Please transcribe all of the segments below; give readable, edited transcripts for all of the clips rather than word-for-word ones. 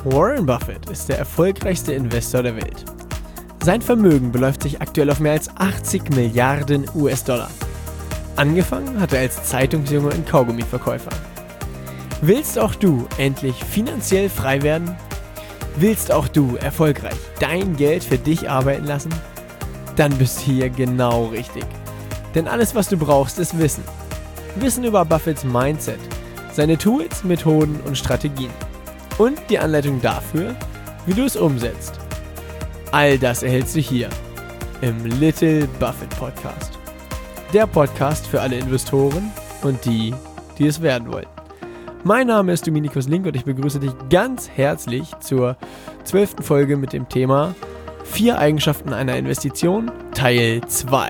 Warren Buffett ist der erfolgreichste Investor der Welt. Sein Vermögen beläuft sich aktuell auf mehr als 80 Milliarden US-Dollar. Angefangen hat er als Zeitungsjunge und Kaugummiverkäufer. Willst auch du endlich finanziell frei werden? Willst auch du erfolgreich dein Geld für dich arbeiten lassen? Dann bist du hier genau richtig. Denn alles, was du brauchst, ist Wissen. Wissen über Buffetts Mindset, seine Tools, Methoden und Strategien. Und die Anleitung dafür, wie du es umsetzt. All das erhältst du hier im Little Buffett Podcast. Der Podcast für alle Investoren und die es werden wollen. Mein Name ist Dominikus Link und ich begrüße dich ganz herzlich zur 12. Folge mit dem Thema 4 Eigenschaften einer Investition, Teil 2.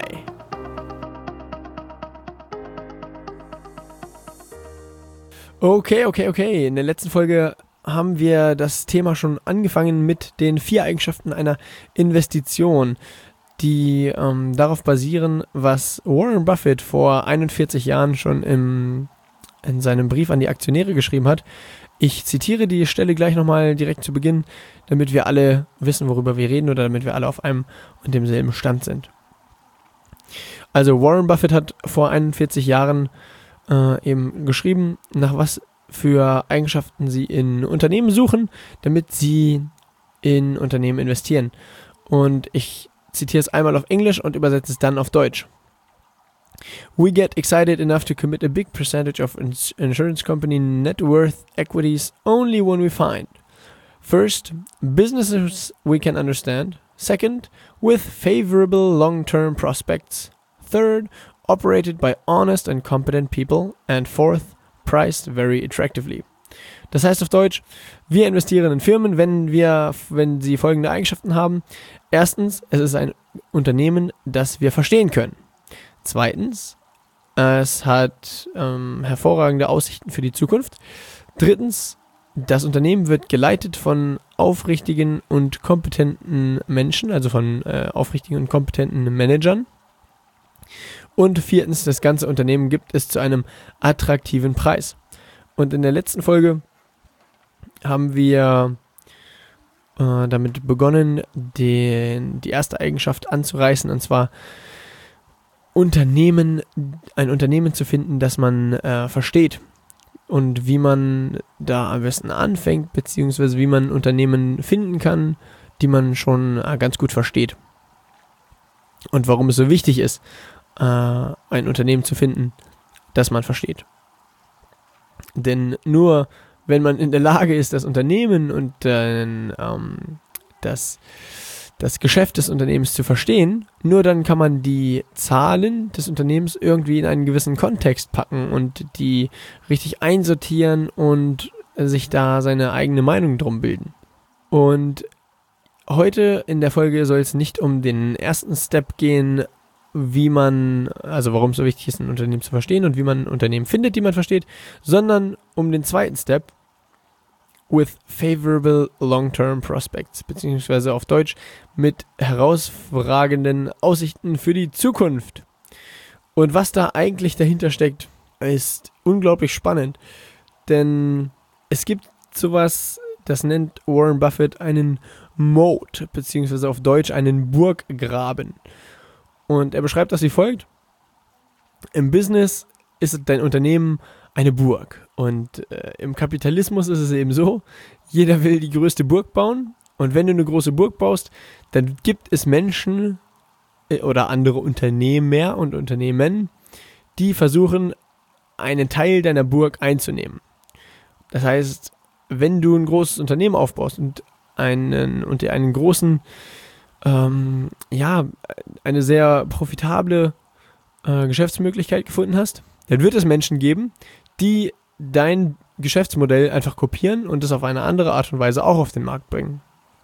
Okay. In der letzten Folge haben wir das Thema schon angefangen mit den 4 Eigenschaften einer Investition, die darauf basieren, was Warren Buffett vor 41 Jahren schon in seinem Brief an die Aktionäre geschrieben hat. Ich zitiere die Stelle gleich nochmal direkt zu Beginn, damit wir alle wissen, worüber wir reden oder damit wir alle auf einem und demselben Stand sind. Also Warren Buffett hat vor 41 Jahren eben geschrieben, nach was für Eigenschaften sie in Unternehmen suchen, damit sie in Unternehmen investieren. Und ich zitiere es einmal auf Englisch und übersetze es dann auf Deutsch. We get excited enough to commit a big percentage of insurance company net worth equities only when we find: first, businesses we can understand; second, with favorable long-term prospects; third, operated by honest and competent people; and fourth, priced very attractively. Das heißt auf Deutsch, wir investieren in Firmen, wenn sie folgende Eigenschaften haben. Erstens, es ist ein Unternehmen, das wir verstehen können. Zweitens, es hat hervorragende Aussichten für die Zukunft. Drittens, das Unternehmen wird geleitet von aufrichtigen und kompetenten Menschen, also von aufrichtigen und kompetenten Managern. Und viertens, das ganze Unternehmen gibt es zu einem attraktiven Preis. Und in der letzten Folge haben wir damit begonnen, die erste Eigenschaft anzureißen, und zwar ein Unternehmen zu finden, das man versteht und wie man da am besten anfängt, beziehungsweise wie man Unternehmen finden kann, die man schon ganz gut versteht. Und warum es so wichtig ist, ein Unternehmen zu finden, das man versteht. Denn nur wenn man in der Lage ist, das Unternehmen und das Geschäft des Unternehmens zu verstehen, nur dann kann man die Zahlen des Unternehmens irgendwie in einen gewissen Kontext packen und die richtig einsortieren und sich da seine eigene Meinung drum bilden. Und heute in der Folge soll es nicht um den ersten Step gehen, warum es so wichtig ist, ein Unternehmen zu verstehen und wie man Unternehmen findet, die man versteht, sondern um den zweiten Step, with favorable long-term prospects, beziehungsweise auf Deutsch mit herausragenden Aussichten für die Zukunft. Und was da eigentlich dahinter steckt, ist unglaublich spannend, denn es gibt sowas, das nennt Warren Buffett einen Moat, beziehungsweise auf Deutsch einen Burggraben. Und er beschreibt das wie folgt: Im Business ist dein Unternehmen eine Burg. Und im Kapitalismus ist es eben so, jeder will die größte Burg bauen. Und wenn du eine große Burg baust, dann gibt es Menschen oder andere Unternehmer und Unternehmen, die versuchen, einen Teil deiner Burg einzunehmen. Das heißt, wenn du ein großes Unternehmen aufbaust und einen großen, eine sehr profitable Geschäftsmöglichkeit gefunden hast, dann wird es Menschen geben, die dein Geschäftsmodell einfach kopieren und es auf eine andere Art und Weise auch auf den Markt bringen.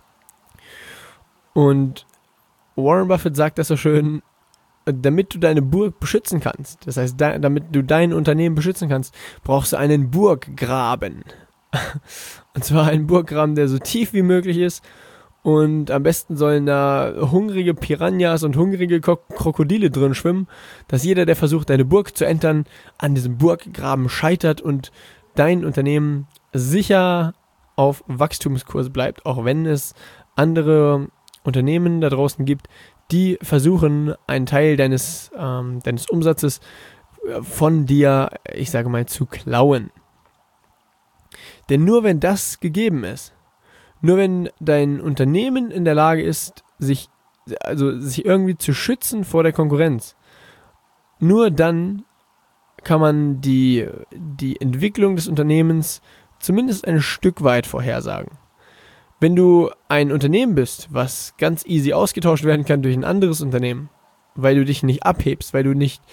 Und Warren Buffett sagt das so schön: Damit du deine Burg beschützen kannst, das heißt, damit du dein Unternehmen beschützen kannst, brauchst du einen Burggraben. Und zwar einen Burggraben, der so tief wie möglich ist, und am besten sollen da hungrige Piranhas und hungrige Krokodile drin schwimmen, dass jeder, der versucht, deine Burg zu entern, an diesem Burggraben scheitert und dein Unternehmen sicher auf Wachstumskurs bleibt, auch wenn es andere Unternehmen da draußen gibt, die versuchen, einen Teil deines Umsatzes von dir, ich sage mal, zu klauen. Denn nur wenn das gegeben ist, nur wenn dein Unternehmen in der Lage ist, sich irgendwie zu schützen vor der Konkurrenz, nur dann kann man die Entwicklung des Unternehmens zumindest ein Stück weit vorhersagen. Wenn du ein Unternehmen bist, was ganz easy ausgetauscht werden kann durch ein anderes Unternehmen, weil du dich nicht abhebst, weil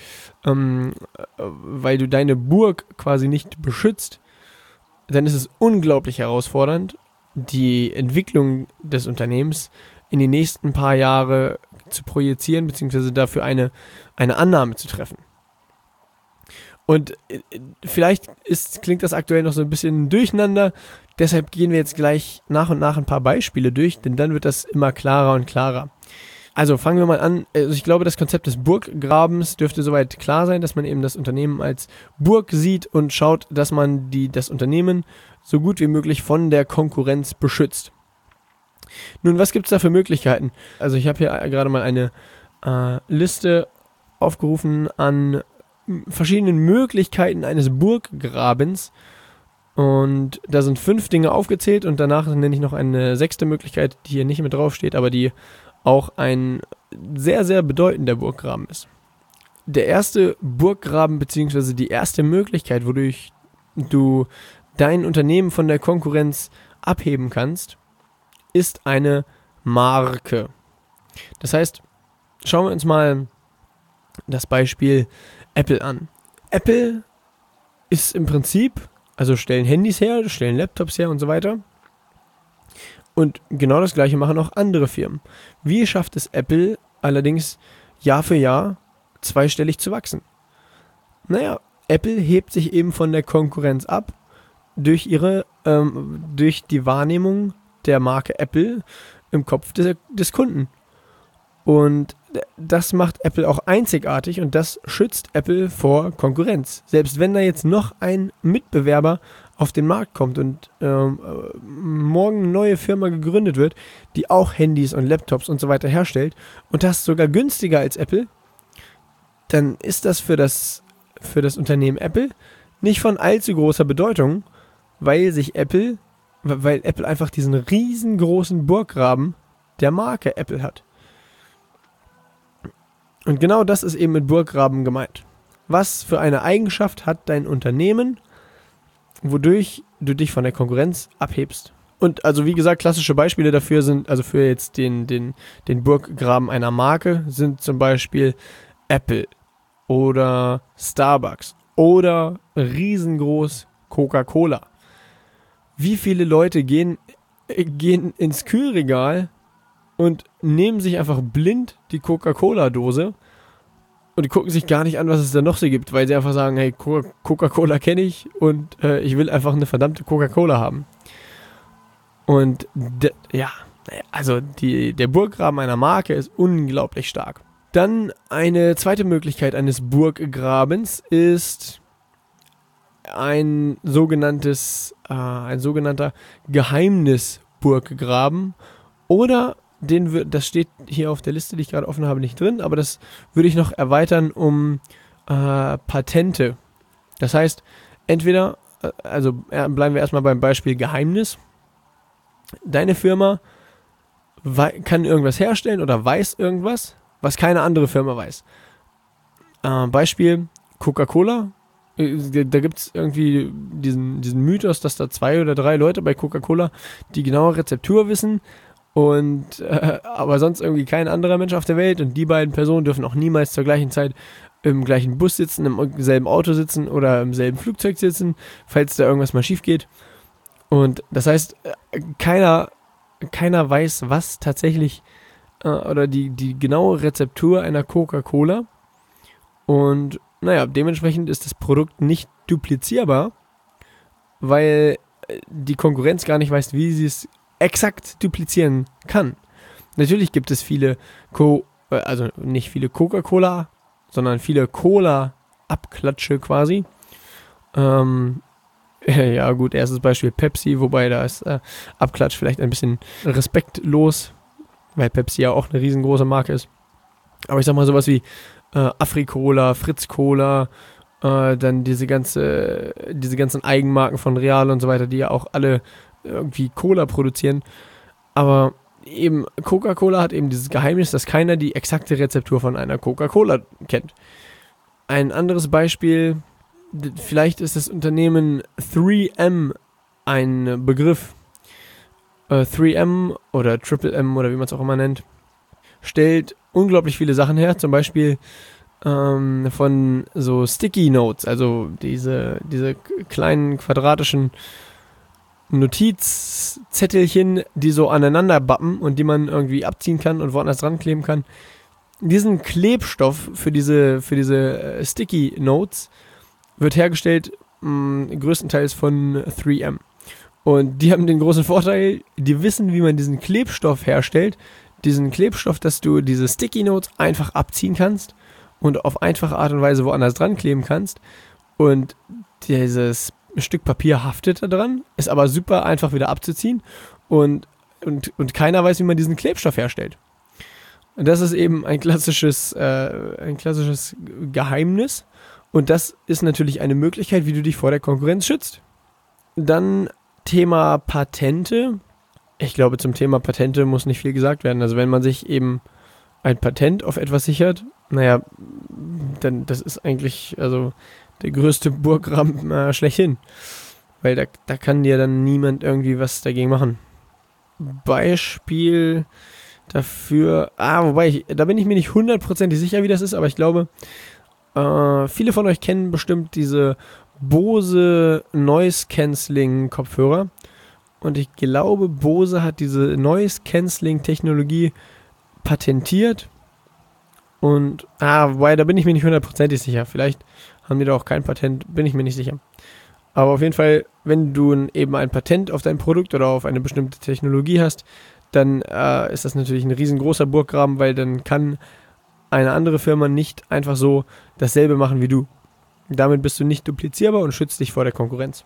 du deine Burg quasi nicht beschützt, dann ist es unglaublich herausfordernd, die Entwicklung des Unternehmens in die nächsten paar Jahre zu projizieren, beziehungsweise dafür eine Annahme zu treffen. Und vielleicht klingt das aktuell noch so ein bisschen durcheinander, deshalb gehen wir jetzt gleich nach und nach ein paar Beispiele durch, denn dann wird das immer klarer und klarer. Also fangen wir mal an. Also ich glaube, das Konzept des Burggrabens dürfte soweit klar sein, dass man eben das Unternehmen als Burg sieht und schaut, dass man das Unternehmen so gut wie möglich von der Konkurrenz beschützt. Nun, was gibt es da für Möglichkeiten? Also ich habe hier gerade mal eine Liste aufgerufen an verschiedenen Möglichkeiten eines Burggrabens. Und da sind 5 Dinge aufgezählt und danach nenne ich noch eine 6. Möglichkeit, die hier nicht mit draufsteht, aber die auch ein sehr, sehr bedeutender Burggraben ist. Der erste Burggraben bzw. die erste Möglichkeit, wodurch du dein Unternehmen von der Konkurrenz abheben kannst, ist eine Marke. Das heißt, schauen wir uns mal das Beispiel Apple an. Apple ist im Prinzip, also stellen Handys her, stellen Laptops her und so weiter. Und genau das Gleiche machen auch andere Firmen. Wie schafft es Apple allerdings Jahr für Jahr zweistellig zu wachsen? Naja, Apple hebt sich eben von der Konkurrenz ab durch die Wahrnehmung der Marke Apple im Kopf des Kunden. Und das macht Apple auch einzigartig und das schützt Apple vor Konkurrenz. Selbst wenn da jetzt noch ein Mitbewerber auf den Markt kommt und morgen eine neue Firma gegründet wird, die auch Handys und Laptops und so weiter herstellt und das sogar günstiger als Apple, dann ist das für das Unternehmen Apple nicht von allzu großer Bedeutung, weil Apple einfach diesen riesengroßen Burggraben der Marke Apple hat. Und genau das ist eben mit Burggraben gemeint. Was für eine Eigenschaft hat dein Unternehmen, wodurch du dich von der Konkurrenz abhebst? Und also wie gesagt, klassische Beispiele dafür sind, also für jetzt den Burggraben einer Marke, sind zum Beispiel Apple oder Starbucks oder riesengroß Coca-Cola. Wie viele Leute gehen ins Kühlregal und nehmen sich einfach blind die Coca-Cola-Dose und die gucken sich gar nicht an, was es da noch so gibt, weil sie einfach sagen, hey, Coca-Cola kenne ich und ich will einfach eine verdammte Coca-Cola haben. Und der Burggraben einer Marke ist unglaublich stark. Dann eine zweite Möglichkeit eines Burggrabens ist ein sogenannter Geheimnisburggraben oder das steht hier auf der Liste, die ich gerade offen habe, nicht drin, aber das würde ich noch erweitern um Patente. Das heißt, entweder, bleiben wir erstmal beim Beispiel Geheimnis. Deine Firma kann irgendwas herstellen oder weiß irgendwas, was keine andere Firma weiß. Beispiel Coca-Cola. Da gibt es irgendwie diesen Mythos, dass da 2 oder 3 Leute bei Coca-Cola die genaue Rezeptur wissen und aber sonst irgendwie kein anderer Mensch auf der Welt und die beiden Personen dürfen auch niemals zur gleichen Zeit im gleichen Bus sitzen, im selben Auto sitzen oder im selben Flugzeug sitzen, falls da irgendwas mal schief geht. Und das heißt, keiner weiß, was tatsächlich oder die genaue Rezeptur einer Coca-Cola. Und naja, dementsprechend ist das Produkt nicht duplizierbar, weil die Konkurrenz gar nicht weiß, wie sie es exakt duplizieren kann. Natürlich gibt es nicht viele Coca-Cola, sondern viele Cola-Abklatsche quasi. Ja gut, erstes Beispiel Pepsi, wobei da ist Abklatsch vielleicht ein bisschen respektlos, weil Pepsi ja auch eine riesengroße Marke ist. Aber ich sag mal sowas wie Afri-Cola, Fritz-Cola, dann diese ganzen Eigenmarken von Real und so weiter, die ja auch alle irgendwie Cola produzieren. Aber eben Coca-Cola hat eben dieses Geheimnis, dass keiner die exakte Rezeptur von einer Coca-Cola kennt. Ein anderes Beispiel, vielleicht ist das Unternehmen 3M ein Begriff. 3M oder Triple M oder wie man es auch immer nennt, stellt unglaublich viele Sachen her, zum Beispiel von so Sticky Notes, also diese kleinen quadratischen Notizzettelchen, die so aneinander bappen und die man irgendwie abziehen kann und woanders dran kleben kann. Diesen Klebstoff für diese Sticky Notes wird hergestellt größtenteils von 3M. Und die haben den großen Vorteil, die wissen, wie man diesen Klebstoff herstellt. Diesen Klebstoff, dass du diese Sticky Notes einfach abziehen kannst und auf einfache Art und Weise woanders dran kleben kannst. Und dieses Stück Papier haftet da dran, ist aber super einfach wieder abzuziehen und keiner weiß, wie man diesen Klebstoff herstellt. Und das ist eben ein klassisches Geheimnis und das ist natürlich eine Möglichkeit, wie du dich vor der Konkurrenz schützt. Dann Thema Patente. Ich glaube, zum Thema Patente muss nicht viel gesagt werden. Also wenn man sich eben ein Patent auf etwas sichert, naja, dann das ist eigentlich also der größte Burggraben schlechthin. Weil da kann dir dann niemand irgendwie was dagegen machen. Beispiel dafür, wobei, da bin ich mir nicht hundertprozentig sicher, wie das ist, aber ich glaube, viele von euch kennen bestimmt diese Bose Noise Cancelling Kopfhörer. Und ich glaube, Bose hat diese Noise Cancelling Technologie patentiert. Und, wobei, da bin ich mir nicht hundertprozentig sicher. Vielleicht haben die da auch kein Patent, bin ich mir nicht sicher. Aber auf jeden Fall, wenn du eben ein Patent auf dein Produkt oder auf eine bestimmte Technologie hast, dann ist das natürlich ein riesengroßer Burggraben, weil dann kann eine andere Firma nicht einfach so dasselbe machen wie du. Damit bist du nicht duplizierbar und schützt dich vor der Konkurrenz.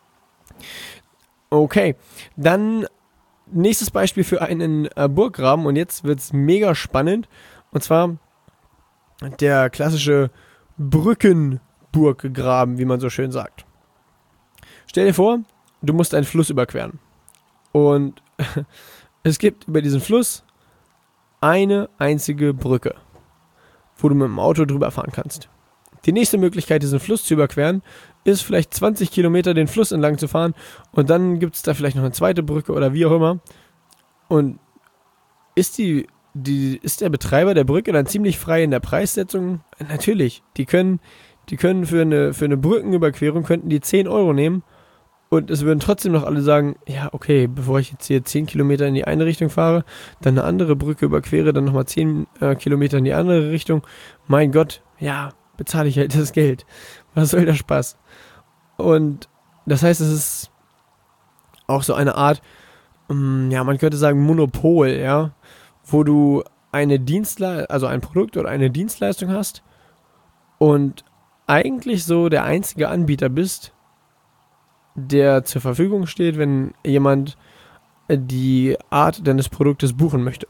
Okay, dann nächstes Beispiel für einen Burggraben und jetzt wird es mega spannend und zwar der klassische Brückenburggraben, wie man so schön sagt. Stell dir vor, du musst einen Fluss überqueren und es gibt über diesen Fluss eine einzige Brücke, wo du mit dem Auto drüber fahren kannst. Die nächste Möglichkeit, diesen Fluss zu überqueren, ist vielleicht 20 Kilometer den Fluss entlang zu fahren und dann gibt es da vielleicht noch eine zweite Brücke oder wie auch immer. Und ist der Betreiber der Brücke dann ziemlich frei in der Preissetzung? Natürlich, die können für eine Brückenüberquerung könnten die 10 Euro nehmen und es würden trotzdem noch alle sagen, ja okay, bevor ich jetzt hier 10 Kilometer in die eine Richtung fahre, dann eine andere Brücke überquere, dann nochmal 10 Kilometer in die andere Richtung. Mein Gott, ja, bezahle ich halt das Geld. Was soll der Spaß? Und das heißt, es ist auch so eine Art, man könnte sagen Monopol, ja, wo du also ein Produkt oder eine Dienstleistung hast und eigentlich so der einzige Anbieter bist, der zur Verfügung steht, wenn jemand die Art deines Produktes buchen möchte.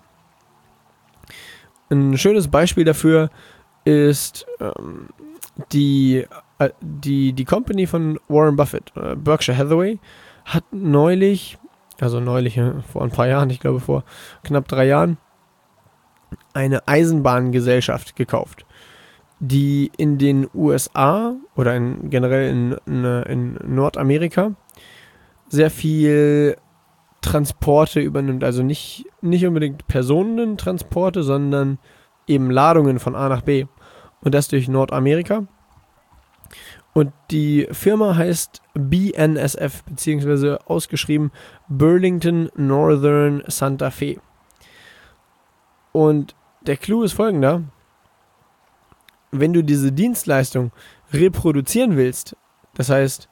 Ein schönes Beispiel dafür ist die Company von Warren Buffett, Berkshire Hathaway, hat vor ein paar Jahren, ich glaube vor knapp 3 Jahren, eine Eisenbahngesellschaft gekauft, die in den USA oder generell in Nordamerika sehr viel Transporte übernimmt. Also nicht unbedingt Personentransporte, sondern eben Ladungen von A nach B. Und das durch Nordamerika. Und die Firma heißt BNSF, beziehungsweise ausgeschrieben Burlington Northern Santa Fe. Und der Clou ist folgender: Wenn du diese Dienstleistung reproduzieren willst, das heißt,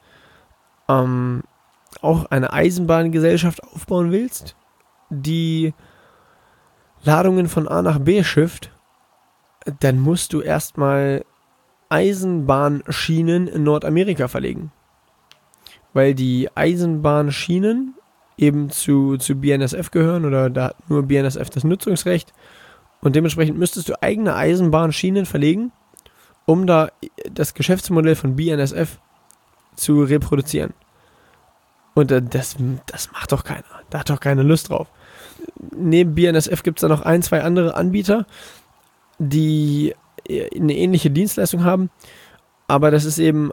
auch eine Eisenbahngesellschaft aufbauen willst, die Ladungen von A nach B schifft, dann musst du erstmal Eisenbahnschienen in Nordamerika verlegen. weil die Eisenbahnschienen eben zu BNSF gehören oder da hat nur BNSF das Nutzungsrecht und dementsprechend müsstest du eigene Eisenbahnschienen verlegen, um da das Geschäftsmodell von BNSF zu reproduzieren. Und das macht doch keiner. Da hat doch keine Lust drauf. Neben BNSF gibt es da noch 1, 2 andere Anbieter, die eine ähnliche Dienstleistung haben. Aber das ist eben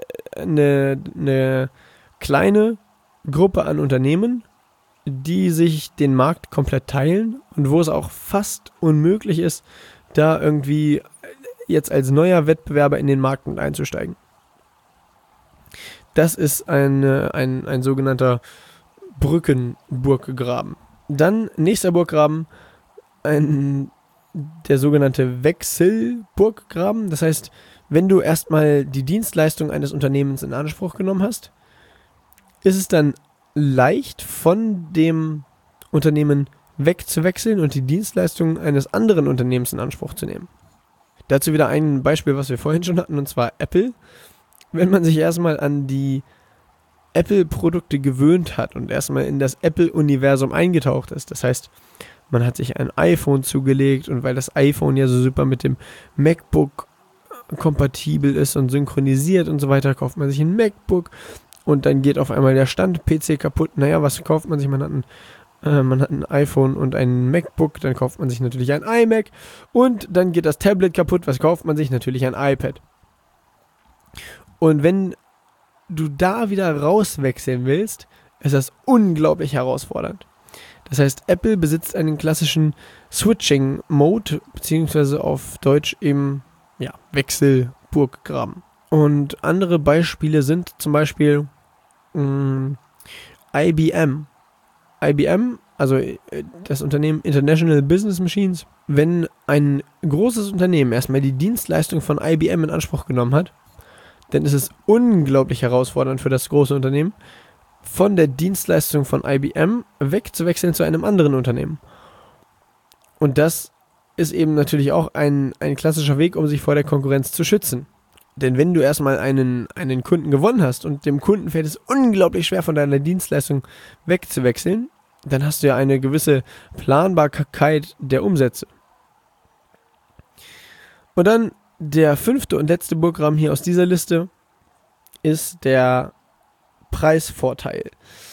eine kleine Gruppe an Unternehmen, die sich den Markt komplett teilen und wo es auch fast unmöglich ist, da irgendwie jetzt als neuer Wettbewerber in den Markt einzusteigen. Das ist ein sogenannter Brückenburggraben. Dann nächster Burggraben, der sogenannte Wechselburggraben. Das heißt, wenn du erstmal die Dienstleistung eines Unternehmens in Anspruch genommen hast, ist es dann leicht von dem Unternehmen wegzuwechseln und die Dienstleistung eines anderen Unternehmens in Anspruch zu nehmen. Dazu wieder ein Beispiel, was wir vorhin schon hatten, und zwar Apple. Wenn man sich erstmal an die Apple-Produkte gewöhnt hat und erstmal in das Apple-Universum eingetaucht ist, das heißt, man hat sich ein iPhone zugelegt und weil das iPhone ja so super mit dem MacBook kompatibel ist und synchronisiert und so weiter, kauft man sich ein MacBook und dann geht auf einmal der Stand-PC kaputt. Naja, was kauft man sich? Man hat ein iPhone und ein MacBook, dann kauft man sich natürlich ein iMac und dann geht das Tablet kaputt. Was kauft man sich? Natürlich ein iPad. Und wenn du da wieder rauswechseln willst, ist das unglaublich herausfordernd. Das heißt, Apple besitzt einen klassischen Switching-Mode, beziehungsweise auf Deutsch eben Wechselburggraben. Und andere Beispiele sind zum Beispiel IBM. IBM, also das Unternehmen International Business Machines, wenn ein großes Unternehmen erstmal die Dienstleistung von IBM in Anspruch genommen hat, dann ist es unglaublich herausfordernd für das große Unternehmen, von der Dienstleistung von IBM wegzuwechseln zu einem anderen Unternehmen. Und das ist eben natürlich auch ein klassischer Weg, um sich vor der Konkurrenz zu schützen. Denn wenn du erstmal einen Kunden gewonnen hast und dem Kunden fällt es unglaublich schwer, von deiner Dienstleistung wegzuwechseln, dann hast du ja eine gewisse Planbarkeit der Umsätze. Und dann der 5. und letzte Burggraben hier aus dieser Liste ist der Preisvorteil.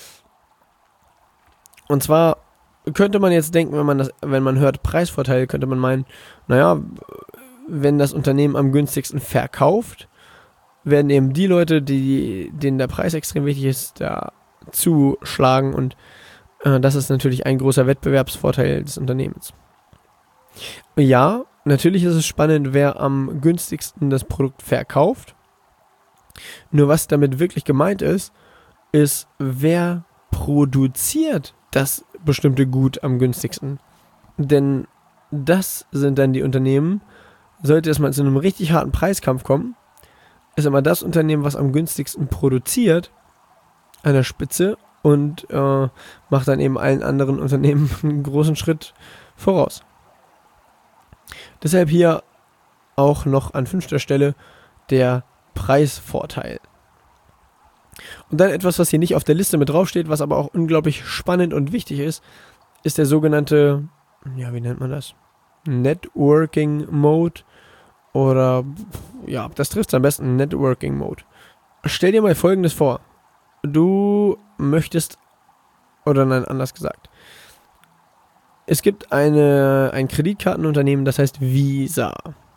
Und zwar könnte man jetzt denken, wenn man hört Preisvorteil, könnte man meinen, naja, wenn das Unternehmen am günstigsten verkauft, werden eben die Leute, denen der Preis extrem wichtig ist, da zuschlagen und das ist natürlich ein großer Wettbewerbsvorteil des Unternehmens. Ja, natürlich ist es spannend, wer am günstigsten das Produkt verkauft. Nur was damit wirklich gemeint ist, wer produziert das bestimmte Gut am günstigsten. Denn das sind dann die Unternehmen, sollte es mal zu einem richtig harten Preiskampf kommen, ist immer das Unternehmen, was am günstigsten produziert, an der Spitze und macht dann eben allen anderen Unternehmen einen großen Schritt voraus. Deshalb hier auch noch an 5. Stelle der Preisvorteil. Und dann etwas, was hier nicht auf der Liste mit draufsteht, was aber auch unglaublich spannend und wichtig ist der sogenannte, wie nennt man das? Networking Mode oder, das trifft es am besten, Networking Mode. Stell dir mal Folgendes vor. Du möchtest, oder nein, anders gesagt. Es gibt ein Kreditkartenunternehmen, das heißt Visa.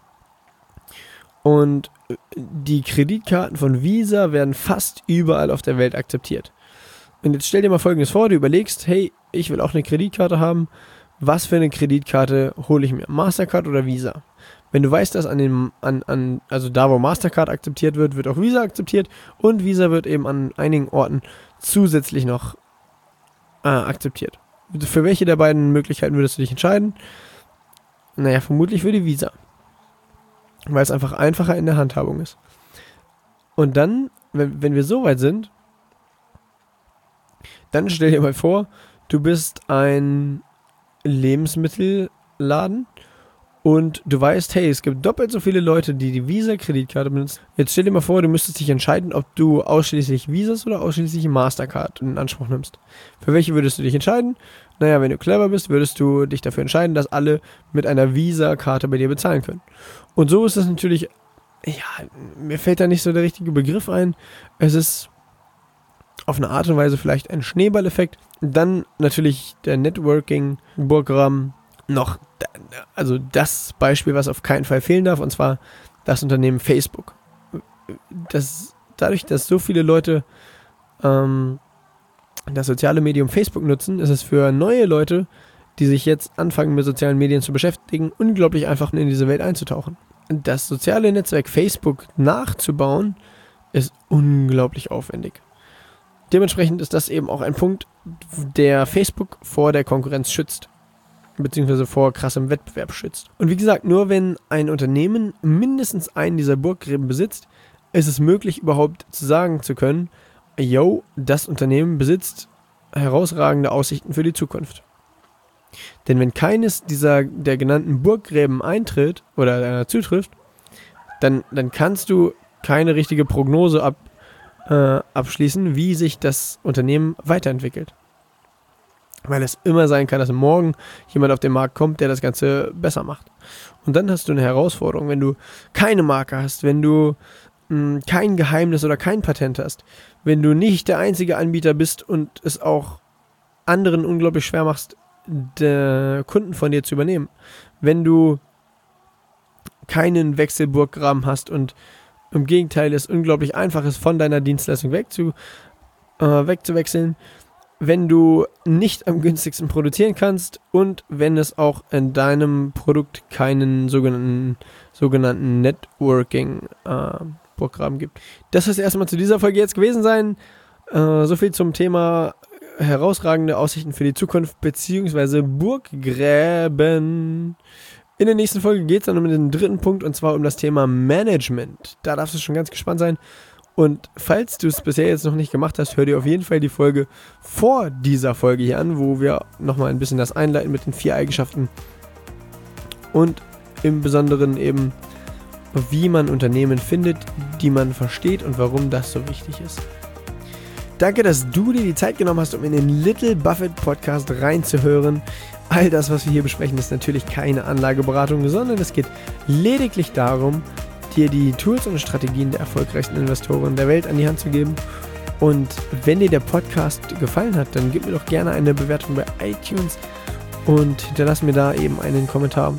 Und die Kreditkarten von Visa werden fast überall auf der Welt akzeptiert. Und jetzt stell dir mal Folgendes vor, du überlegst, hey, ich will auch eine Kreditkarte haben. Was für eine Kreditkarte hole ich mir? Mastercard oder Visa? Wenn du weißt, dass also da, wo Mastercard akzeptiert wird, wird auch Visa akzeptiert und Visa wird eben an einigen Orten zusätzlich noch akzeptiert. Für welche der beiden Möglichkeiten würdest du dich entscheiden? Naja, vermutlich für die Visa. Weil es einfach einfacher in der Handhabung ist. Und dann, wenn wir so weit sind, dann stell dir mal vor, du bist ein Lebensmittelladen und du weißt, hey, es gibt doppelt so viele Leute, die die Visa-Kreditkarte benutzen. Jetzt stell dir mal vor, du müsstest dich entscheiden, ob du ausschließlich Visas oder ausschließlich Mastercard in Anspruch nimmst. Für welche würdest du dich entscheiden? Naja, wenn du clever bist, würdest du dich dafür entscheiden, dass alle mit einer Visa-Karte bei dir bezahlen können. Und so ist es natürlich, ja, mir fällt da nicht so der richtige Begriff ein. Es ist auf eine Art und Weise vielleicht ein Schneeballeffekt. Dann natürlich der Networking-Programm noch, also das Beispiel, was auf keinen Fall fehlen darf, und zwar das Unternehmen Facebook. Dadurch, dass so viele Leute das soziale Medium Facebook nutzen, ist es für neue Leute, die sich jetzt anfangen mit sozialen Medien zu beschäftigen, unglaublich einfach in diese Welt einzutauchen. Das soziale Netzwerk Facebook nachzubauen, ist unglaublich aufwendig. Dementsprechend ist das eben auch ein Punkt, der Facebook vor der Konkurrenz schützt, beziehungsweise vor krassem Wettbewerb schützt. Und wie gesagt, nur wenn ein Unternehmen mindestens einen dieser Burggräben besitzt, ist es möglich, überhaupt sagen zu können, yo, das Unternehmen besitzt herausragende Aussichten für die Zukunft. Denn wenn keines der genannten Burggräben eintritt oder zutrifft, dann kannst du keine richtige Prognose abschließen, wie sich das Unternehmen weiterentwickelt. Weil es immer sein kann, dass morgen jemand auf den Markt kommt, der das Ganze besser macht. Und dann hast du eine Herausforderung, wenn du keine Marke hast, wenn du kein Geheimnis oder kein Patent hast, wenn du nicht der einzige Anbieter bist und es auch anderen unglaublich schwer machst, Kunden von dir zu übernehmen. Wenn du keinen Wechselburggraben hast und im Gegenteil es unglaublich einfach ist, von deiner Dienstleistung wegzuwechseln, wenn du nicht am günstigsten produzieren kannst und wenn es auch in deinem Produkt keinen sogenannten Networking-Burggraben gibt. Das soll es erstmal zu dieser Folge jetzt gewesen sein. So viel zum Thema herausragende Aussichten für die Zukunft bzw. Burggräben. In der nächsten Folge geht es dann um den dritten Punkt, und zwar um das Thema Management. Da darfst du schon ganz gespannt sein. Und falls du es bisher jetzt noch nicht gemacht hast, hör dir auf jeden Fall die Folge vor dieser Folge hier an, wo wir nochmal ein bisschen das einleiten mit den 4 Eigenschaften und im Besonderen eben, wie man Unternehmen findet, die man versteht und warum das so wichtig ist. Danke, dass du dir die Zeit genommen hast, um in den Little Buffett Podcast reinzuhören. All das, was wir hier besprechen, ist natürlich keine Anlageberatung, sondern es geht lediglich darum, dir die Tools und Strategien der erfolgreichsten Investoren der Welt an die Hand zu geben. Und wenn dir der Podcast gefallen hat, dann gib mir doch gerne eine Bewertung bei iTunes und hinterlass mir da eben einen Kommentar.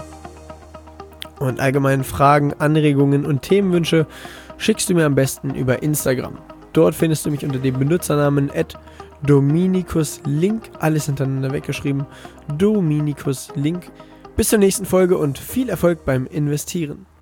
Und allgemein Fragen, Anregungen und Themenwünsche schickst du mir am besten über Instagram. Dort findest du mich unter dem Benutzernamen @DominikusLink, alles hintereinander weggeschrieben, DominikusLink. Bis zur nächsten Folge und viel Erfolg beim Investieren.